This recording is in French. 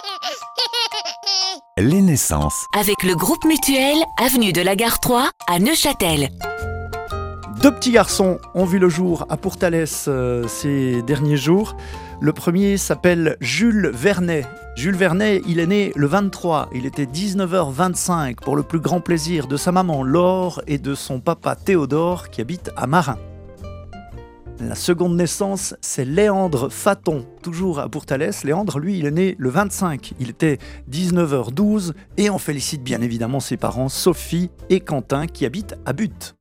Les naissances. Avec le groupe Mutuel, avenue de la Gare 3 à Neuchâtel. Deux petits garçons ont vu le jour à Pourtalès ces derniers jours. Le premier s'appelle Jules Vernet. Jules Vernet, il est né le 23. Il était 19h25 pour le plus grand plaisir de sa maman Laure et de son papa Théodore qui habite à Marin. La seconde naissance, c'est Léandre Faton, toujours à Pourtalès. Léandre, lui, il est né le 25. Il était 19h12 et on félicite bien évidemment ses parents Sophie et Quentin qui habitent à Butte.